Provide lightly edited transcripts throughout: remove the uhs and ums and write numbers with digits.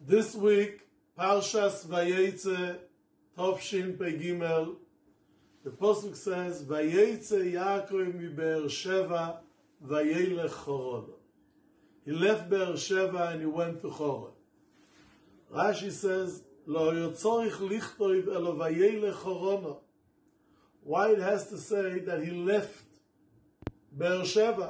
This week, Parshas Vayetze, Tovshin Pei Gimel, the Pasuk says, Vayetze Yaakov mi Be'er Sheva, Vayelech Choron. He left Be'er Sheva and he went to Choron. Rashi says, Lo yotzorich lichtov elo Vayelech Choron. Why it has to say that he left Be'er Sheva?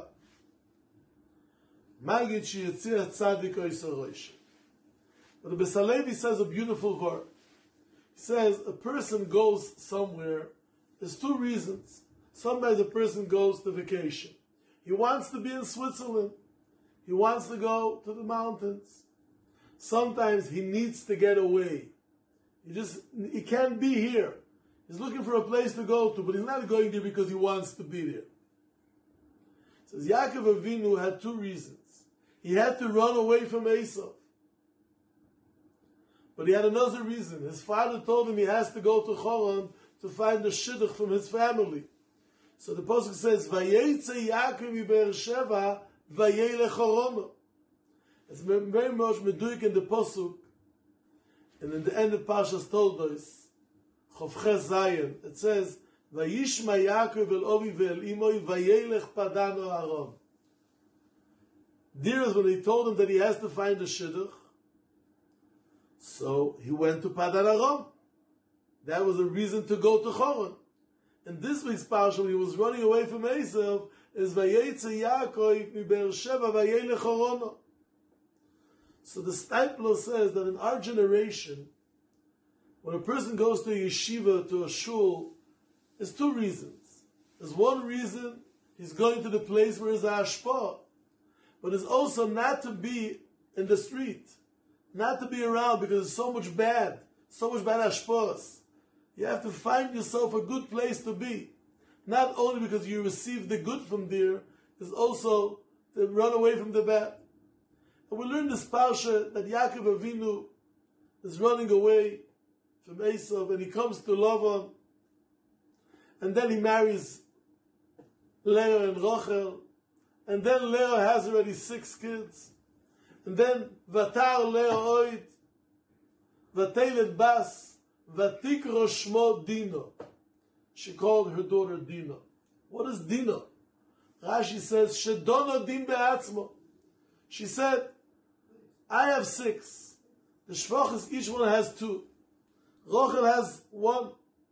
Magid sheyitzir tzadik oisorosh. But the Besalevi says a beautiful word. He says a person goes somewhere. There's two reasons. Sometimes a person goes to vacation. He wants to be in Switzerland. He wants to go to the mountains. Sometimes he needs to get away. He can't be here. He's looking for a place to go to, but he's not going there because he wants to be there. It says Yaakov Avinu had two reasons. He had to run away from Esav. But he had another reason. His father told him he has to go to Choron to find the shidduch from his family. So the Pasuk says, Vayetze Yaakov mi Be'er Sheva, Vayelech Choron. It's very much meduik in the Pasuk, and in the end of Parshas Toldos, Chovches Zayin, it says, Vayishma Yaakov el Ovi ve'el Imoi, Vayelech Padano Aron. There is when he told him that he has to find the shidduch. So he went to Padan Aram. That was a reason to go to Choron. In this week's parsha, when he was running away from Esav, is Vayetze Yaakov mi Be'er Sheva Vayelech Choron. So the Stipler says that in our generation, when a person goes to a yeshiva, to a shul, there's two reasons. There's one reason, he's going to the place where there's a hashpah. But it's also not to be in the street. Not to be around because there's so much bad hashpahs. You have to find yourself a good place to be. Not only because you receive the good from there, it's also to run away from the bad. And we learn this parsha that Yaakov Avinu is running away from Esav and he comes to Lavan. And then he marries Leah and Rachel. And then Leah has already 6 kids. And then Vatar Leah Oid, Vatelet Bas, Vatikro Shmo Dino. She called her daughter Dina. What is Dina? Rashi says, Shedono Din Be'atzmo. She said, I have 6. The Shvachas, each one has 2. Rachel has 1.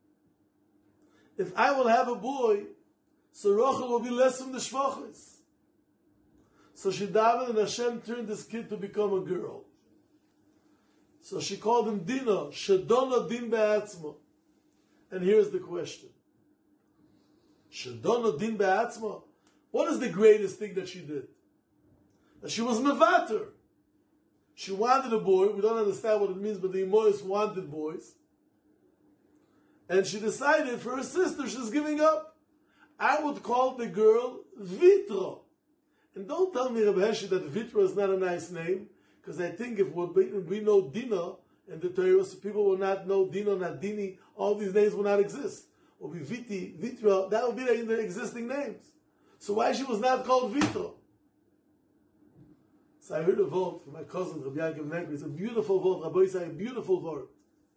If I will have a boy, so Rachel will be less than the Shvachas. So she davened and Hashem turned this kid to become a girl. So she called him Dina, Shedono Din Be'atzmo. And here's the question. Shedono Din Be'atzmo? What is the greatest thing that she did? That she was mevater. She wanted a boy. We don't understand what it means, but the Emois wanted boys. And she decided for her sister, she's giving up. I would call the girl Vitro. And don't tell me, Reb Heshi, that Vitro is not a nice name, because I think if we know Dina in the Torah, so people will not know Dina, not Dini, all these names will not exist. Or be Viti, Vitro, that would be the existing names. So why she was not called Vitro? So I heard a vote from my cousin, Rabbi Yaakov Nekri. It's a beautiful vote. Rabbi say a beautiful word.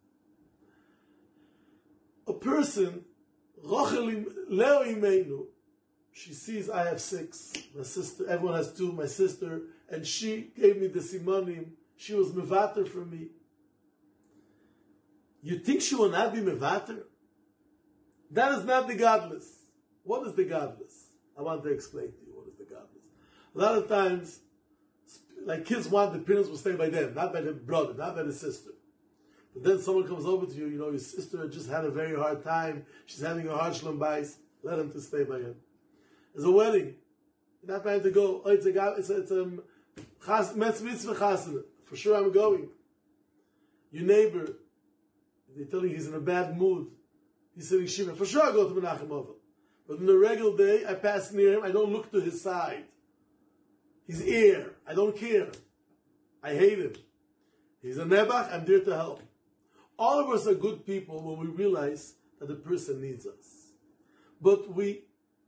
A person, Rachel Leo Imeinu, she sees I have 6. My sister, everyone has 2. My sister, and she gave me the simanim. She was mevater for me. You think she will not be mevater? That is not the godless. What is the godless? I want to explain to you what is the godless. A lot of times, like kids want the parents will stay by them, not by the brother, not by the sister. But then someone comes over to you, your sister just had a very hard time. She's having a hard shlom bayis. Let him to stay by him. There's a wedding. You're not planning to go. Oh, it's a mitzvah chasana. For sure I'm going. Your neighbor, they tell you he's in a bad mood. He's sitting shiva. For sure I'll go to Menachem Ovel. But on a regular day, I pass near him. I don't look to his side. His ear. I don't care. I hate him. He's a nebach. I'm there to help. All of us are good people when we realize that the person needs us. But we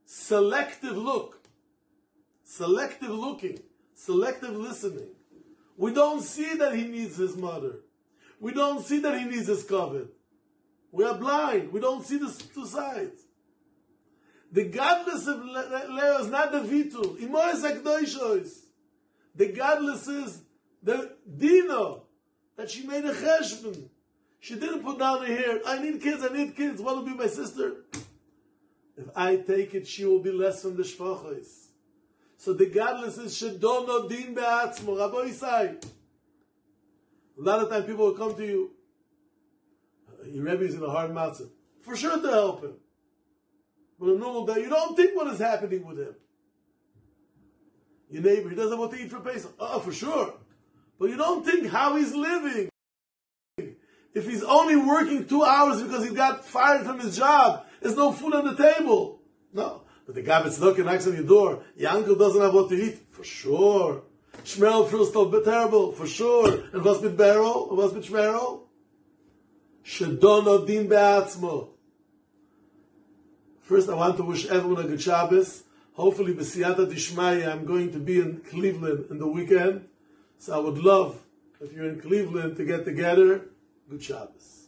selective looking, selective listening. We don't see that he needs his mother. We don't see that he needs his covet. We are blind. We don't see the two sides. The godless of Leah is not the vitul. Imois akdoishois. The godless is the dino that she made a cheshbon. She didn't put down her hair. I need kids. What will be my sister? If I take it, she will be less from the shvachos. So the godless is shedono din be'atzmo. Rabbi Isai. A lot of times people will come to you. Your Rebbe is in a hard matzah. For sure to help him. But a normal day, you don't think what is happening with him. Your neighbor, he doesn't want to eat for Pesach. Oh, for sure. But you don't think how he's living. If he's only working 2 hours because he got fired from his job, there's no food on the table. No. But the guy that's looking knocks on your door. Your uncle doesn't have what to eat. For sure. Shmerel feels so terrible. For sure. And was mit Beryl? And was mit Shmerel? Shedono din be'atzmo. First, I want to wish everyone a good Shabbos. Hopefully, b'siyata dishmaya, I'm going to be in Cleveland in the weekend. So I would love, if you're in Cleveland, to get together. Good Shabbos.